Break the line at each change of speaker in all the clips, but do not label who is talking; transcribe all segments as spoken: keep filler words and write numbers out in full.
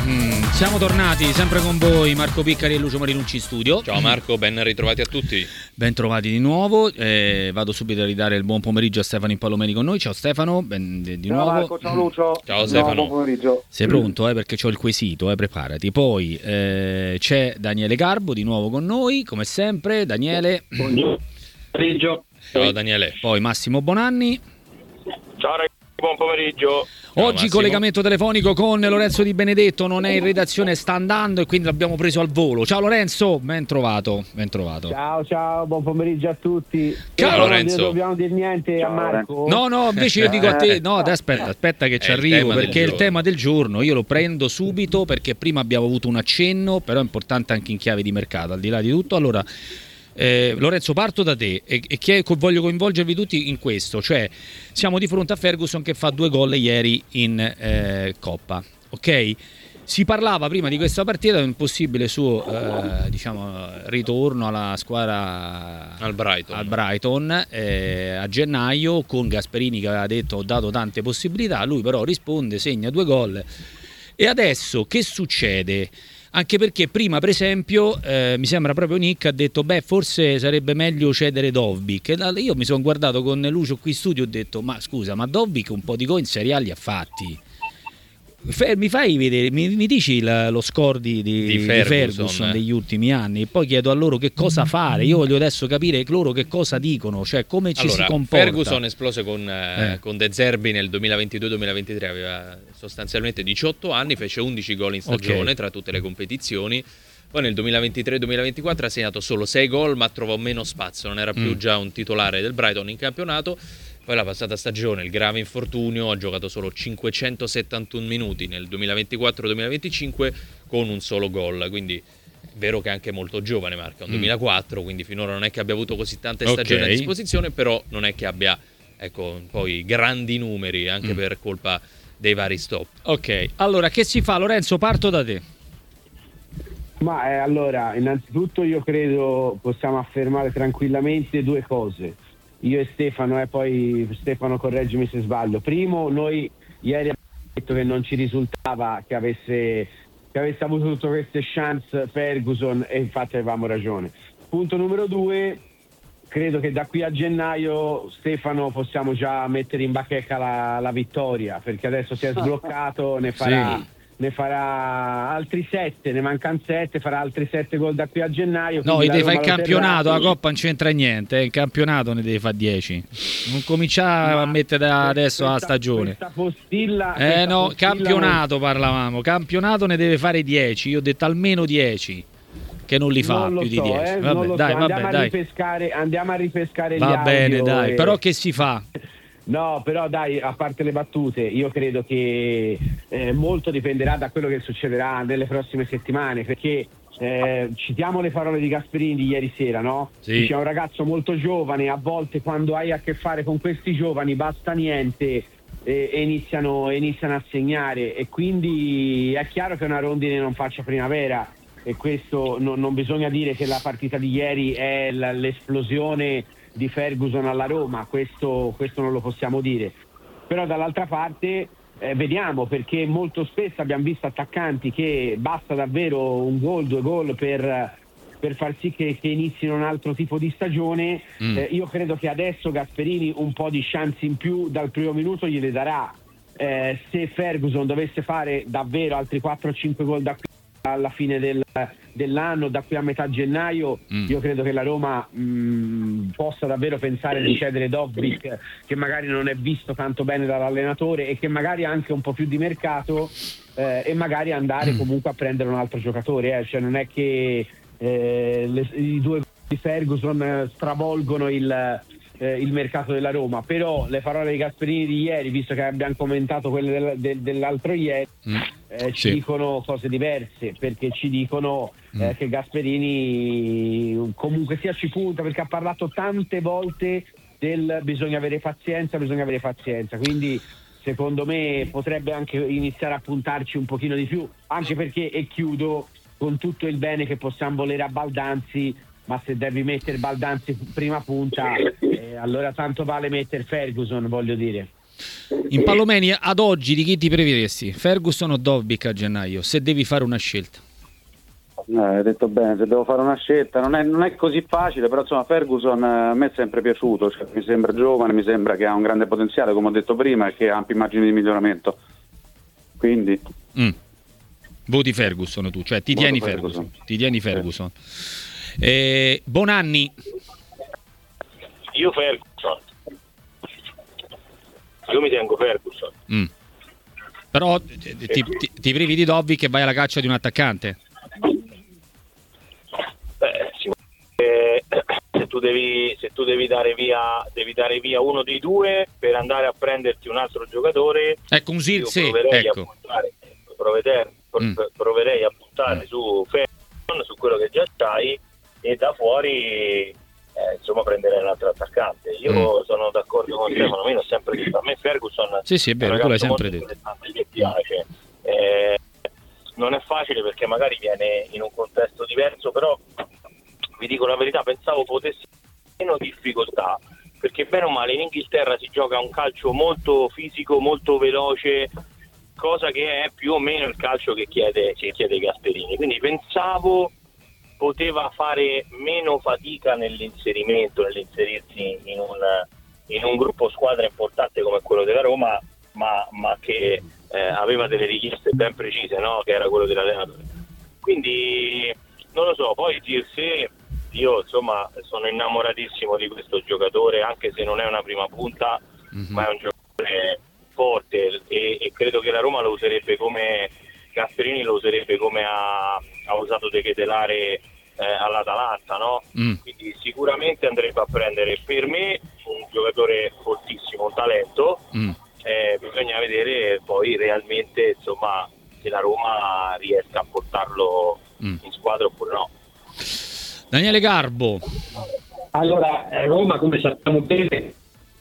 Mm, siamo tornati sempre con voi, Marco Piccari e Lucio Marinucci in studio.
Ciao Marco, ben ritrovati a tutti.
Ben trovati di nuovo. Eh, vado subito a ridare il buon pomeriggio a Stefano Impallomeni con noi. Ciao Stefano, ben di, di
ciao
nuovo.
Marco, ciao Lucio.
Ciao Stefano.
Buon pomeriggio.
Sei pronto, eh, perché c'ho il quesito, eh, preparati. Poi eh, c'è Daniele Garbo di nuovo con noi, come sempre. Daniele.
Buongiorno. Pomeriggio.
Ciao Daniele.
Poi Massimo Bonanni.
Ciao ragazzi, buon pomeriggio.
Ciao,
Oggi
Massimo.
collegamento telefonico con Lorenzo Di Benedetto, non è in redazione, sta andando e quindi l'abbiamo preso al volo. Ciao Lorenzo, ben trovato, ben trovato.
Ciao, ciao, buon pomeriggio a tutti.
Ciao,
non
Lorenzo.
Non dobbiamo dire niente
Ciao,
a Marco?
No, no, invece io dico a te, no, aspetta, aspetta che ci
È il
arrivo,
tema del
perché è il
giorno.
tema del giorno, io lo prendo subito perché prima abbiamo avuto un accenno, però è importante anche in chiave di mercato, al di là di tutto. Allora, eh, Lorenzo, parto da te e, e che voglio coinvolgervi tutti in questo, cioè siamo di fronte a Ferguson che fa due gol ieri in eh, Coppa, ok? Si parlava prima di questa partita di un possibile suo eh, diciamo ritorno alla squadra
Al Brighton.
al Brighton eh, a gennaio, con Gasperini che aveva detto ho dato tante possibilità, lui però risponde, segna due gol. E adesso che succede? Anche perché prima, per esempio, eh, mi sembra proprio Nick ha detto beh, forse sarebbe meglio cedere Dovbyk. E io mi sono guardato con Lucio qui in studio e ho detto ma scusa, ma Dovbyk un po' di gol in Serie A li ha fatti. Fe- mi fai vedere, mi, mi dici la, lo score di, di,
Di
di
Ferguson,
Ferguson
eh.
degli ultimi anni, poi chiedo a loro che cosa fare. Io voglio adesso capire loro che cosa dicono, cioè come ci
Allora,
si comporta.
Ferguson esplose con, eh,
Eh.
con De Zerbi nel duemilaventidue duemilaventitré, aveva sostanzialmente diciotto anni, fece undici gol in stagione
Ok.
tra tutte le competizioni. Poi nel duemilaventitré duemilaventiquattro ha segnato solo sei gol, ma trovò meno spazio, non era più
Mm.
già un titolare del Brighton in campionato. Poi la passata stagione, il grave infortunio, ha giocato solo cinquecentosettantuno minuti nel duemilaventiquattro duemilaventicinque con un solo gol, quindi è vero che è anche molto giovane, Marca, un
Mm.
duemilaquattro, quindi finora non è che abbia avuto così tante
Ok.
stagioni a disposizione, però non è che abbia, ecco, poi grandi numeri anche
Mm.
per colpa dei vari stop.
Ok, allora che si fa? Lorenzo, parto da te.
Ma eh, allora, innanzitutto io credo possiamo affermare tranquillamente due cose. Io e Stefano, e poi Stefano correggimi se sbaglio. Primo, noi ieri abbiamo detto che non ci risultava che avesse, che avesse avuto tutte queste chance Ferguson e infatti avevamo ragione. Punto numero due, credo che da qui a gennaio, Stefano, possiamo già mettere in bacheca la, la vittoria, perché adesso si è sbloccato, ne farà...
Sì.
ne farà altri sette, ne mancano sette, farà altri sette gol da qui a gennaio.
No,
quindi
gli
la
devi fare il
Roma lo
campionato,
terrà.
la Coppa non c'entra niente, eh, il campionato ne devi fare dieci. Non cominciare a
Ma
mettere da adesso la
questa-
stagione.
questa postilla,
Eh
questa
no,
postilla
campionato parlavamo, campionato ne deve fare dieci, io ho detto almeno dieci, che non li fa
non lo
più di
so,
dieci.
eh,
Vabbè,
non lo
dai,
so.
vabbè,
Andiamo, a
dai.
ripescare, andiamo a ripescare gli
Va bene,
audio
dai,
e-
però che si fa?
No, però dai, a parte le battute, io credo che eh, molto dipenderà da quello che succederà nelle prossime settimane, perché eh, citiamo le parole di Gasperini di ieri sera, no?
Sì.
Dice, è un ragazzo molto giovane, a volte quando hai a che fare con questi giovani basta niente e, e iniziano, iniziano a segnare, e quindi è chiaro che una rondine non faccia primavera, e questo non, non bisogna dire che la partita di ieri è l- l'esplosione di Ferguson alla Roma, questo, questo non lo possiamo dire, però dall'altra parte eh, vediamo, perché molto spesso abbiamo visto attaccanti che basta davvero un gol, due gol per, per far sì che, che inizino un altro tipo di stagione.
Mm.
Eh, io credo che adesso Gasperini un po' di chance in più dal primo minuto gliele darà. Eh, se Ferguson dovesse fare davvero altri quattro cinque gol da qui alla fine del, dell'anno, da qui a metà gennaio,
Mm.
io credo che la Roma mh, possa davvero pensare di cedere Dovbyk, che magari non è visto tanto bene dall'allenatore e che magari ha anche un po' più di mercato, eh, e magari andare comunque a prendere un altro giocatore, eh. Cioè non è che eh, le, i due di Ferguson eh, stravolgono il, eh, il mercato della Roma, però le parole di Gasperini di ieri, visto che abbiamo commentato quelle del, del, dell'altro ieri,
Mm.
Eh, ci
Sì.
dicono cose diverse, perché ci dicono eh,
Mm.
che Gasperini comunque sia ci punta, perché ha parlato tante volte del bisogna avere pazienza, bisogna avere pazienza, quindi secondo me potrebbe anche iniziare a puntarci un pochino di più, anche perché, e chiudo, con tutto il bene che possiamo volere a Baldanzi, ma se devi mettere Baldanzi prima punta, eh, allora tanto vale mettere Ferguson, voglio dire.
Impallomeni, ad oggi di chi ti preferiresti? Ferguson o Dovbyk a gennaio? Se devi fare una scelta.
Eh, hai detto bene, se devo fare una scelta non è, non è così facile, però insomma Ferguson eh, a me è sempre piaciuto, cioè, mi sembra giovane, mi sembra che ha un grande potenziale, come ho detto prima, e che ha ampi margini di miglioramento. Quindi
mm. Voti Ferguson tu, cioè ti tieni Ferguson.
Ferguson.
Ti tieni Ferguson. Sì. Eh, Bonanni.
Io Ferguson. Io mi tengo Ferguson.
Mm. Però ti, ti, ti privi di Dovbyk e vai alla caccia di un attaccante?
Beh, eh, se tu devi se tu devi dare via devi dare via uno dei due per andare a prenderti un altro giocatore,
ecco un Zirkzee,
proverei,
ecco.
a buttare, proverei,
mm.
proverei a buttare mm. su Ferguson, su quello che già c'hai, e da fuori eh, insomma prenderei un altro attaccante. Io mm. sono d'accordo con Stefano, a me l'ho sempre detto, a me Ferguson
sì sì è vero, tu l'hai sempre detto,
mi piace. Eh, non è facile perché magari viene in un contesto diverso, però vi dico la verità, pensavo potessi meno difficoltà, perché bene o male in Inghilterra si gioca un calcio molto fisico, molto veloce, cosa che è più o meno il calcio che chiede, che chiede Gasperini, quindi pensavo poteva fare meno fatica nell'inserimento, nell'inserirsi in un, in un gruppo squadra importante come quello della Roma, ma, ma che eh, aveva delle richieste ben precise, no? Che era quello dell'allenatore. Quindi non lo so, poi Zirkzee, io insomma sono innamoratissimo di questo giocatore, anche se non è una prima punta, mm-hmm. ma è un giocatore forte, e, e credo che la Roma lo userebbe come Gasperini lo userebbe come ha, ha usato De Ketelare eh, all'Atalanta, no? Mm. Quindi sicuramente andrebbe a prendere, per me, un giocatore fortissimo, un talento. Mm. Eh, bisogna vedere poi realmente insomma se la Roma riesca a portarlo mm. in squadra oppure no.
Daniele Garbo.
Allora, Roma, come sappiamo bene,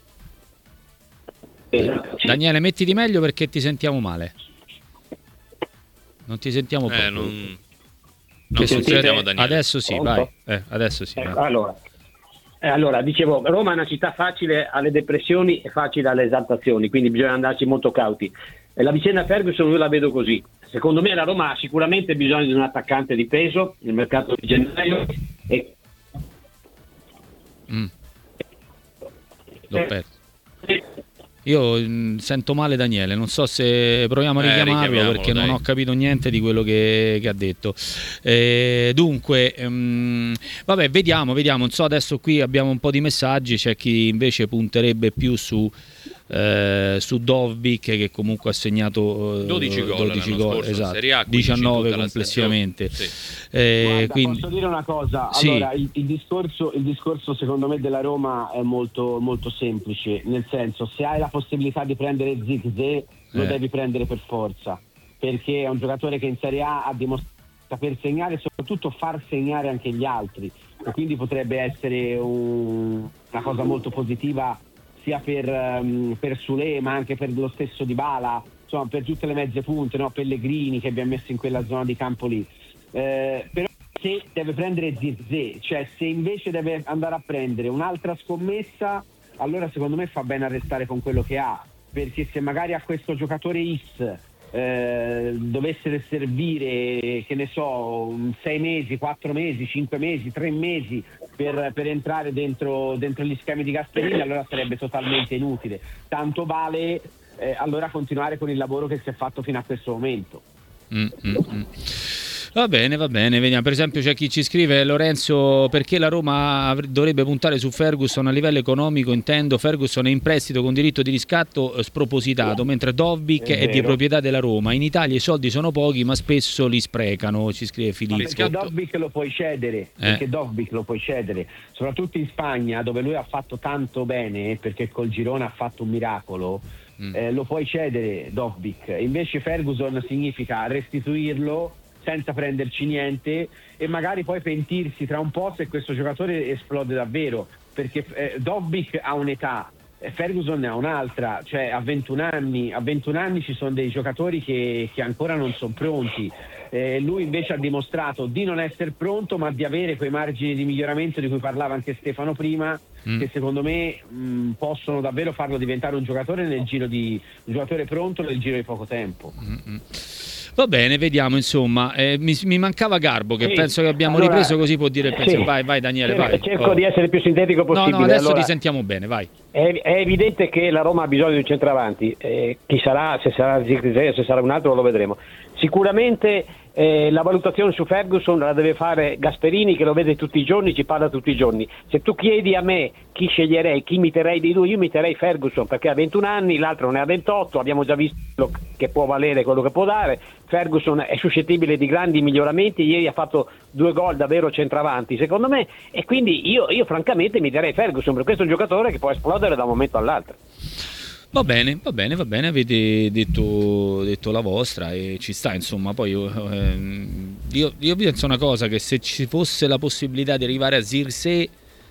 Daniele, mettiti meglio perché ti sentiamo male. Non ti sentiamo
eh,
proprio.
Non,
non
sentiamo Daniele.
Adesso sì, oh, vai. Eh, adesso sì.
Eh, allora, eh, allora, dicevo, Roma è una città facile alle depressioni e facile alle esaltazioni, quindi bisogna andarci molto cauti. E la vicenda Ferguson io la vedo così. Secondo me la Roma ha sicuramente bisogno di un attaccante di peso nel mercato di gennaio e
mm. L'ho perso. Io mh, sento male Daniele, non so se proviamo a richiamarlo eh, perché dai. Non ho capito niente di quello che, che ha detto. Eh, dunque, mh, vabbè, vediamo, vediamo. Non so, adesso qui abbiamo un po' di messaggi, c'è chi invece punterebbe più su eh, su Dovbyk, che comunque ha segnato eh,
dodici gol,
dodici gol, esatto,
Serie A,
diciannove complessivamente.
Sì.
Eh,
Guarda,
quindi...
posso dire una cosa?
Sì.
Allora, il, il, discorso, il discorso secondo me della Roma è molto, molto semplice, nel senso, se hai la possibilità di prendere Zirkzee lo
eh.
devi prendere per forza, perché è un giocatore che in Serie A ha dimostrato saper segnare e soprattutto far segnare anche gli altri, e quindi potrebbe essere un, una cosa molto positiva sia per, um, per Sule, ma anche per lo stesso Dybala, insomma per tutte le mezze punte, no? Pellegrini che abbiamo messo in quella zona di campo lì. Eh, però se deve prendere Zirkzee, cioè se invece deve andare a prendere un'altra scommessa, allora secondo me fa bene a restare con quello che ha, perché se magari a questo giocatore X eh, dovesse servire, che ne so, sei mesi, quattro mesi, cinque mesi, tre mesi per, per entrare dentro, dentro gli schemi di Gasperini, allora sarebbe totalmente inutile. Tanto vale eh, allora continuare con il lavoro che si è fatto fino a questo momento.
Mm, mm, mm. Va bene, va bene, vediamo. Per esempio c'è chi ci scrive: Lorenzo, perché la Roma dovrebbe puntare su Ferguson a livello economico? Intendo, Ferguson è in prestito con diritto di riscatto spropositato, mentre Dovbyk è, è di proprietà della Roma. In Italia i soldi sono pochi, ma spesso li sprecano, ci scrive Filippo.
Perché Dovbyk lo puoi cedere, eh. perché Dovbyk lo puoi cedere, soprattutto in Spagna, dove lui ha fatto tanto bene, perché col Girona ha fatto un miracolo. Mm. Eh, lo puoi cedere Dovbyk. Invece Ferguson significa restituirlo senza prenderci niente e magari poi pentirsi tra un po' se questo giocatore esplode davvero, perché eh, Dovbyk ha un'età, eh, Ferguson ne ha un'altra, cioè a ventuno anni, a ventuno anni ci sono dei giocatori che, che ancora non sono pronti. Eh, lui invece ha dimostrato di non essere pronto, ma di avere quei margini di miglioramento di cui parlava anche Stefano prima, mm. che secondo me mh, possono davvero farlo diventare un giocatore nel giro di un giocatore pronto nel giro di poco tempo.
Mm-hmm. Va bene, vediamo, insomma, eh, mi, mi mancava Garbo, che
sì.
penso che abbiamo
allora,
ripreso, così può dire il pensiero.
sì.
Vai, vai Daniele,
cerco,
vai.
cerco
oh.
di essere il più sintetico possibile.
No, no, adesso
allora,
ti sentiamo bene, vai.
È, è evidente che la Roma ha bisogno di un centravanti, eh, chi sarà, se sarà Zirkzee, se sarà un altro lo vedremo. Sicuramente eh, la valutazione su Ferguson la deve fare Gasperini, che lo vede tutti i giorni, ci parla tutti i giorni. Se tu chiedi a me chi sceglierei, chi miterei dei due, io miterei Ferguson, perché ha ventuno anni, l'altro ne ha ventotto, abbiamo già visto che può valere quello che può dare. Ferguson è suscettibile di grandi miglioramenti, ieri ha fatto due gol davvero centravanti secondo me, e quindi io, io francamente mi darei Ferguson, perché questo è un giocatore che può esplodere da un momento all'altro.
Va bene, va bene, va bene, avete detto, detto la vostra e ci sta, insomma. Poi io, ehm, io, io penso una cosa, che se ci fosse la possibilità di arrivare a Zirkzee,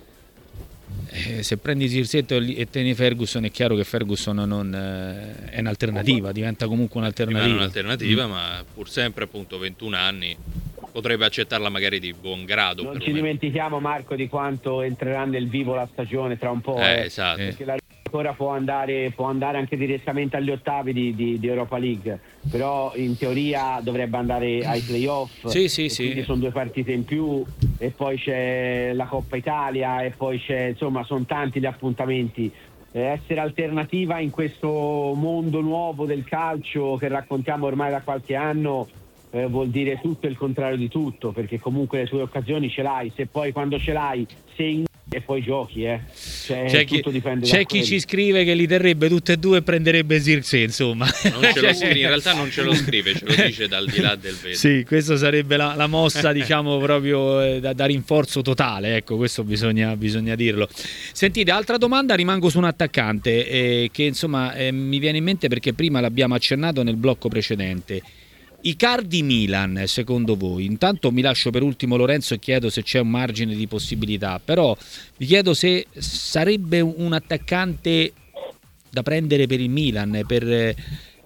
eh, se prendi Zirkzee e tieni Ferguson, è chiaro che Ferguson non eh, è un'alternativa, diventa comunque un'alternativa.
Rimane un'alternativa,
mm.
ma pur sempre appunto ventuno anni, potrebbe accettarla magari di buon grado.
Non ci dimentichiamo, Marco, di quanto entrerà nel vivo la stagione tra un po'.
Eh,
eh,
esatto.
Perché la ancora può andare, può andare anche direttamente agli ottavi di, di, di Europa League, però in teoria dovrebbe andare ai playoff.
Sì, sì, sì.
Quindi sono due partite in più, e poi c'è la Coppa Italia, e poi c'è, insomma, sono tanti gli appuntamenti. Eh, essere alternativa in questo mondo nuovo del calcio che raccontiamo ormai da qualche anno eh, vuol dire tutto e il contrario di tutto, perché comunque le tue occasioni ce l'hai, se poi quando ce l'hai sei e poi giochi, eh. Cioè,
c'è
tutto
chi,
dipende
c'è
da
chi
quello.
ci scrive che li terrebbe tutte e due e prenderebbe Zirkzee, insomma.
Non ce lo scrive, in realtà non ce lo scrive, ce lo dice dal di là del vetro.
Sì, questa sarebbe la, la mossa, diciamo, proprio eh, da, da rinforzo totale, ecco, questo bisogna, bisogna dirlo. Sentite, altra domanda, rimango su un attaccante eh, che insomma eh, mi viene in mente perché prima l'abbiamo accennato nel blocco precedente. Icardi Milan, secondo voi? Intanto mi lascio per ultimo Lorenzo e chiedo se c'è un margine di possibilità, però vi chiedo se sarebbe un attaccante da prendere per il Milan, per,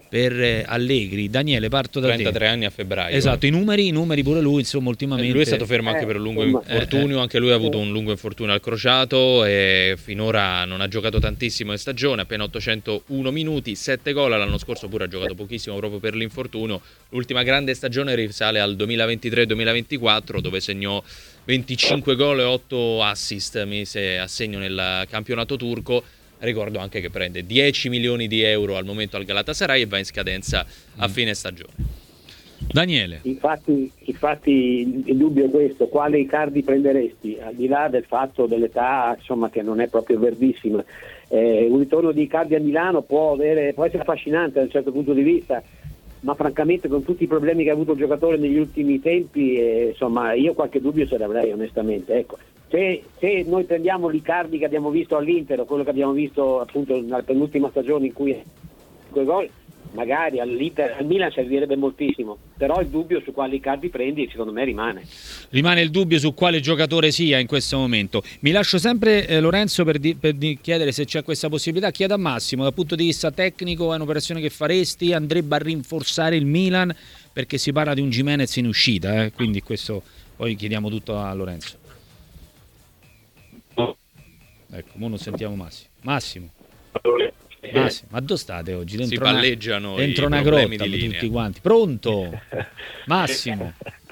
per Allegri. Daniele, parto da te.
trentatré anni a febbraio.
Esatto, i numeri, i numeri pure lui, insomma, ultimamente.
Lui è stato fermo anche
Eh,
per un lungo
insomma,
infortunio,
eh,
anche lui ha avuto un lungo infortunio al crociato e finora non ha giocato tantissimo in stagione, appena ottocentouno minuti, sette gol, l'anno scorso pure ha giocato pochissimo proprio per l'infortunio. L'ultima grande stagione risale al duemilaventitré duemilaventiquattro, dove segnò venticinque gol e otto assist, mise a segno nel campionato turco. Ricordo anche che prende dieci milioni di euro al momento al Galatasaray e va in scadenza a fine stagione.
Daniele.
Infatti, infatti il dubbio è questo: quale Icardi prenderesti? Al di là del fatto dell'età, insomma, che non è proprio verdissima, eh, un ritorno di Icardi a Milano può, avere, può essere affascinante da un certo punto di vista, ma francamente con tutti i problemi che ha avuto il giocatore negli ultimi tempi, eh, insomma, io qualche dubbio ce l'avrei onestamente, ecco. Se, se noi prendiamo l'Icardi che abbiamo visto all'Inter, o quello che abbiamo visto appunto nella penultima stagione in cui quei gol, magari all'Inter, al Milan servirebbe moltissimo, però il dubbio su quali Icardi prendi secondo me rimane.
Rimane il dubbio su quale giocatore sia in questo momento. Mi lascio sempre eh, Lorenzo per, di, per di chiedere se c'è questa possibilità. Chiedo a Massimo, dal punto di vista tecnico è un'operazione che faresti? Andrebbe a rinforzare il Milan? Perché si parla di un Gimenez in uscita, eh? Quindi questo poi chiediamo tutto a Lorenzo. Ecco, ora non sentiamo Massimo. Massimo. Massimo, ma dove state oggi? Dentro
si palleggiano
una, dentro
i
una
problemi
grotta
di linea.
tutti quanti. Pronto? Massimo.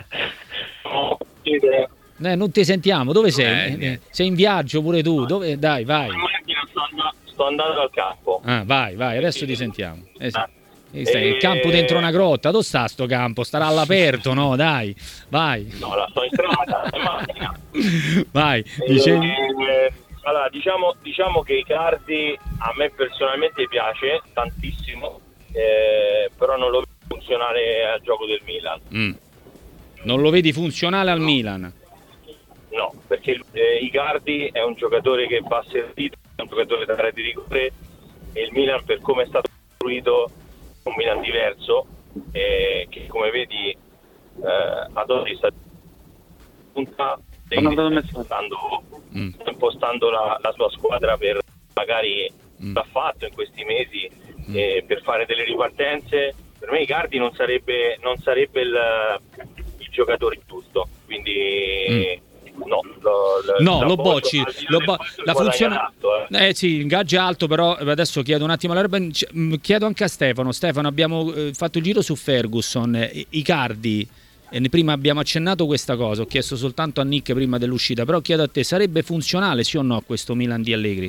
Eh, non ti sentiamo, dove sei?
Eh,
sei in viaggio pure tu? Dove? Dai, vai.
Sto andando al campo.
Ah, vai, vai, adesso ti sentiamo. Eh, sì. Eh, stai, il campo dentro una grotta, dove sta sto campo? Starà all'aperto, no? Dai, vai.
No, la sto in strada, in macchina.
Vai, dicevi.
Eh, allora, diciamo, diciamo che Icardi a me personalmente piace tantissimo, eh, però non lo vedo funzionare al gioco del Milan.
Mm. Non lo vedi funzionale al Milan?
No, perché eh, Icardi è un giocatore che va servito, è un giocatore da area di rigore, e il Milan, per come è stato costruito, è un Milan diverso, eh, che come vedi eh, ad oggi sta punta sta impostando,
mm.
sta impostando la, la sua squadra per magari
Mm.
l'ha fatto in questi mesi, mm. eh, per fare delle ripartenze. Per me Icardi non sarebbe non sarebbe il, il giocatore giusto, quindi
Mm.
no, lo,
No,
lo
lo bocci,
al di là
lo
del
bo-
fatto
la
che
funzione
guadagna tanto, eh.
eh sì, l'ingaggio è alto, però adesso chiedo un attimo alla chiedo anche a Stefano. Stefano, abbiamo eh, fatto il giro su Ferguson, eh, Icardi, e ne- prima abbiamo accennato questa cosa, ho chiesto soltanto a Nick prima dell'uscita, però chiedo a te, sarebbe funzionale sì o no questo Milan di Allegri?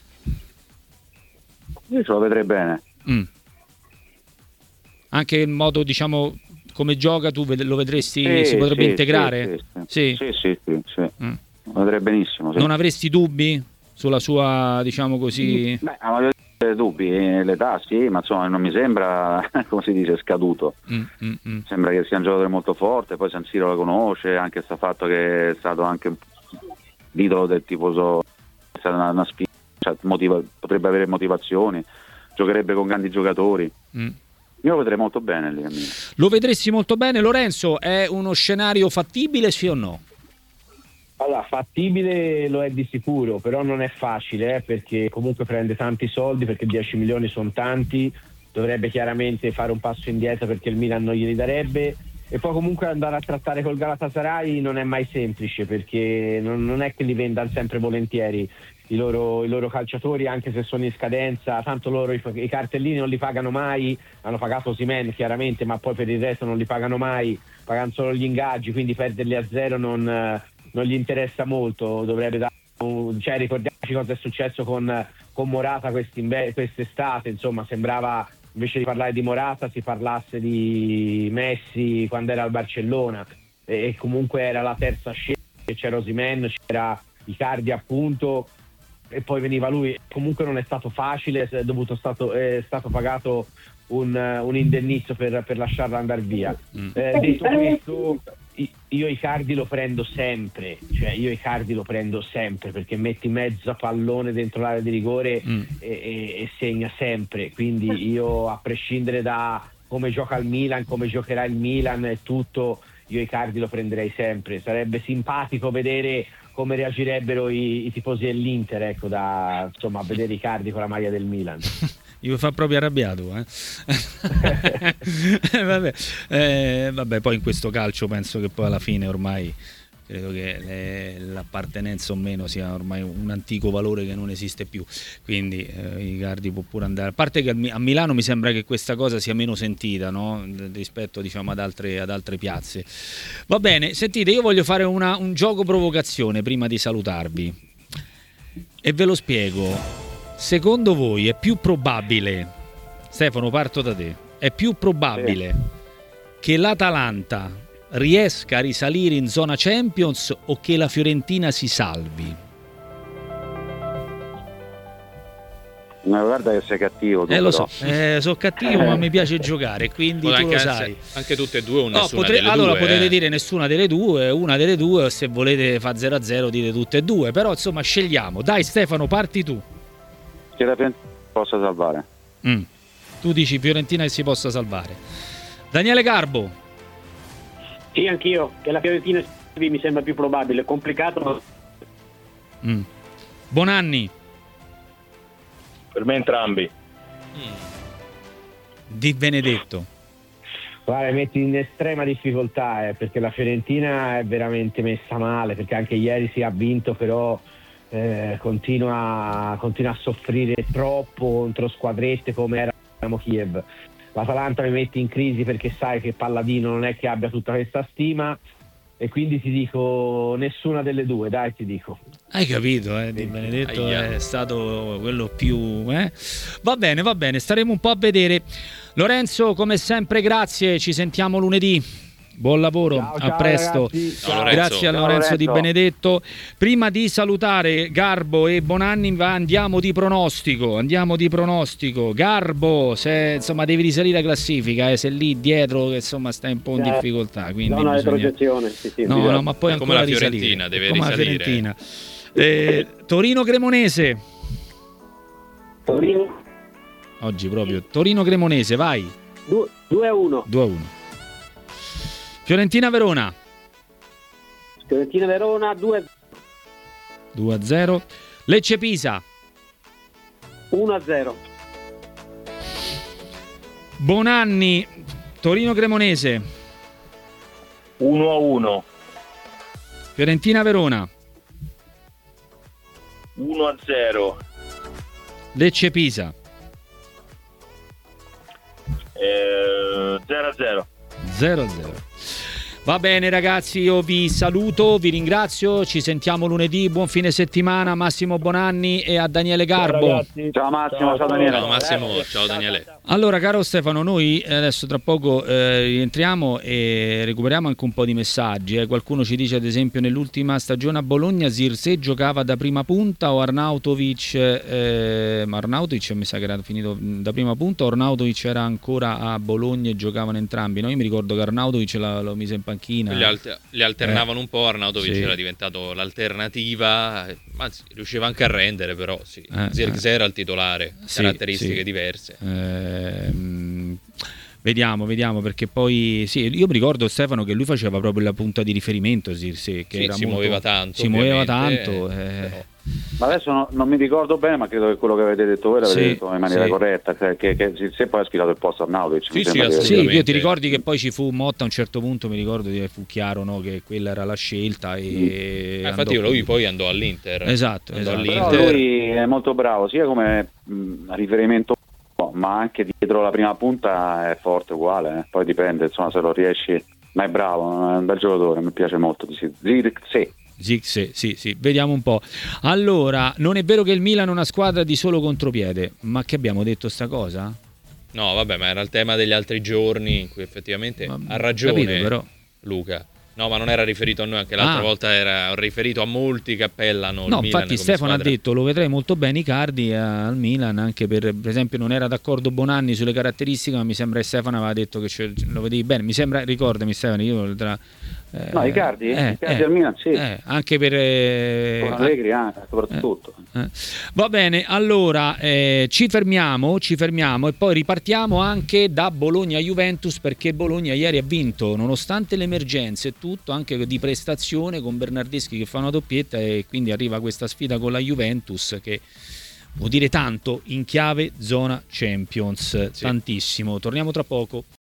Io ce lo vedrei bene.
Mm. Anche il modo, diciamo, come gioca tu ved- lo vedresti,
Sì,
si potrebbe
sì,
integrare?
Sì,
Sì?
sì, sì, sì, sì.
Mm.
Lo vedrei benissimo. Sì.
Non avresti dubbi sulla sua, diciamo così...
Beh, ma voglio dire, dubbi, eh, l'età sì, ma insomma non mi sembra, come si dice, scaduto.
Mm, mm, mm.
Sembra che sia un giocatore molto forte, poi San Siro la conosce, anche sta fatto che è stato anche l'idolo del tifoso, è stata una, una spinta, cioè, motiva- potrebbe avere motivazioni, giocherebbe con grandi giocatori.
Mm.
Io lo vedrei molto bene lì.
Lo vedresti molto bene. Lorenzo, è uno scenario fattibile sì o no?
Allora, fattibile lo è di sicuro, però non è facile, eh, perché comunque prende tanti soldi, perché dieci milioni sono tanti, dovrebbe chiaramente fare un passo indietro perché il Milan non glieli darebbe, e poi comunque andare a trattare col Galatasaray non è mai semplice, perché non, non è che li vendano sempre volentieri i loro, i loro calciatori, anche se sono in scadenza, tanto loro i, i cartellini non li pagano mai, hanno pagato Osimhen chiaramente, ma poi per il resto non li pagano mai, pagano solo gli ingaggi, quindi perderli a zero non... non gli interessa molto, dovrebbe dare un... cioè ricordiamoci cosa è successo con, con Morata quest'inve... quest'estate, insomma sembrava invece di parlare di Morata si parlasse di Messi quando era al Barcellona, e, e comunque era la terza scelta, c'era Osimhen, c'era Icardi appunto, e poi veniva lui. Comunque non è stato facile, è, dovuto stato, è stato pagato un, un indennizzo per, per lasciarlo andare via.
Mm.
Eh, detto questo, io Icardi lo prendo sempre, cioè io Icardi lo prendo sempre perché metti mezzo pallone dentro l'area di rigore
Mm.
e, e, e segna sempre, quindi io a prescindere da come gioca il Milan, come giocherà il Milan e tutto, io Icardi lo prenderei sempre. Sarebbe simpatico vedere come reagirebbero i, i tifosi dell'Inter, ecco, da insomma a vedere Icardi con la maglia del Milan.
Io fa proprio arrabbiato, eh? vabbè. Eh, vabbè, poi in questo calcio penso che poi alla fine ormai credo che le, l'appartenenza o meno sia ormai un antico valore che non esiste più, quindi eh, Icardi può pure andare, a parte che a Milano mi sembra che questa cosa sia meno sentita, no? Rispetto diciamo ad altre, ad altre piazze. Va bene, sentite, io voglio fare una, un gioco provocazione prima di salutarvi e ve lo spiego. Secondo voi è più probabile, Stefano parto da te, è più probabile sì. che l'Atalanta riesca a risalire in zona Champions o che la Fiorentina si salvi?
No, guarda che sei cattivo tu,
eh lo
però.
so, eh, sono cattivo eh. ma mi piace giocare, quindi tu
anche,
lo sai.
Anche tutte e due o
no,
nessuna
potre...
delle
allora
due,
potete
eh.
dire nessuna delle due, una delle due, o se volete fa zero a zero dite tutte e due, però insomma scegliamo. Dai Stefano, parti tu.
Che la Fiorentina possa salvare.
Mm. Tu dici Fiorentina che si possa salvare. Daniele Garbo.
Sì, anch'io, che la Fiorentina mi sembra più probabile, complicato.
Mm. Bonanni.
Per me entrambi.
Di Benedetto.
Guarda, metti in estrema difficoltà eh, perché la Fiorentina è veramente messa male, perché anche ieri si è vinto, però eh, continua, continua a soffrire troppo contro squadrette come era Kiev. L'Atalanta mi metti in crisi perché sai che Palladino non è che abbia tutta questa stima, e quindi ti dico nessuna delle due, dai, ti dico.
Hai capito, eh? Di Benedetto Aia. È stato quello più... Eh? Va bene, va bene, staremo un po' a vedere. Lorenzo, come sempre, grazie, ci sentiamo lunedì. Buon lavoro,
ciao,
a
ciao,
presto.
Ciao,
Grazie a
ciao,
Lorenzo,
Lorenzo
Di Benedetto. Prima di salutare Garbo e Bonanni andiamo di pronostico, andiamo di pronostico. Garbo, se insomma devi risalire la classifica, eh, se lì dietro che insomma stai un po' in difficoltà, quindi
no, no,
bisogna...
progezione, sì, sì,
no, no, ma poi
è come
ancora
la Fiorentina,
risalire.
deve
come
risalire.
La Fiorentina. Eh, Torino Cremonese.
Torino
Oggi proprio Torino Cremonese, vai.
due a uno.
due a uno. Fiorentina Verona.
Fiorentina Verona due
a zero. Lecce Pisa.
uno a zero.
Bonanni Torino Cremonese.
uno a uno.
Fiorentina-Verona.
uno a zero.
Lecce-Pisa.
Eh, zero a zero.
zero a zero. Va bene ragazzi, io vi saluto, vi ringrazio, ci sentiamo lunedì, buon fine settimana, Massimo Bonanni e a Daniele Garbo.
Ciao, ciao Massimo, ciao, ciao Daniele.
Ciao Massimo, ciao Daniele.
Allora caro Stefano, noi adesso tra poco eh, rientriamo e recuperiamo anche un po' di messaggi. Eh. Qualcuno ci dice ad esempio nell'ultima stagione a Bologna Zirkzee giocava da prima punta o Arnautovic, eh, ma Arnautovic mi sa che era finito da prima punta o Arnautovic era ancora a Bologna e giocavano entrambi. No? Io mi ricordo che Arnautovic la, lo mise in panchina.
Li, alter- li alternavano
eh.
un po', Arnautovic
sì.
era diventato l'alternativa, anzi riusciva anche a rendere, però sì.
Eh,
Zirkzee
eh.
era il titolare,
Sì,
caratteristiche
sì.
diverse.
Ehm, vediamo, vediamo perché poi sì, io mi ricordo Stefano che lui faceva proprio la punta di riferimento, Zirkzee, che
Sì,
era
si
molto,
muoveva tanto,
si muoveva
ovviamente,
tanto.
eh,
eh.
però.
Ma adesso no, non mi ricordo bene, ma credo che quello che avete detto voi l'avete
Sì,
detto in maniera
sì.
corretta, cioè che, che se poi ha sfidato il posto a Arnautovic.
Sì,
mi
sì,
sembra che-
Sì,
assolutamente.
io ti ricordi che poi ci fu Motta a un certo punto, mi ricordo che fu chiaro, no, che quella era la scelta e
Eh,
andò
infatti lui
così.
poi andò all'Inter.
Esatto,
andò
esatto.
Però
all'Inter.
lui è molto bravo, sia come mh, riferimento, ma anche dietro la prima punta è forte uguale. eh. Poi dipende, insomma, se lo riesci. Ma è bravo, è un bel giocatore, mi piace molto. Zirkzee.
Zirkzee, sì, sì, vediamo un po'. Allora, non è vero che il Milan è una squadra di solo contropiede, ma che abbiamo detto sta cosa?
No, vabbè, ma era il tema degli altri giorni in cui effettivamente
Ma-
ha ragione
capito, però.
Luca. No, ma non era riferito a noi, anche l'altra
Ah.
volta era riferito a molti che appellano il
No,
Milan
infatti
come
Stefano
squadra.
ha detto lo vedrei molto bene Icardi eh, al Milan, anche per, per esempio non era d'accordo Bonanni sulle caratteristiche, ma mi sembra che Stefano aveva detto che ce- lo vedevi bene, mi sembra, ricordami Stefano, io tra, eh,
No, Icardi? Icardi al Milan, sì.
eh, anche per eh,
Con Allegri anche, soprattutto.
eh. Va bene, allora eh, ci fermiamo, ci fermiamo e poi ripartiamo anche da Bologna-Juventus, perché Bologna ieri ha vinto nonostante le emergenze e tutto, anche di prestazione, con Bernardeschi che fa una doppietta, e quindi arriva questa sfida con la Juventus che vuol dire tanto in chiave zona Champions,
Sì.
tantissimo. Torniamo tra poco.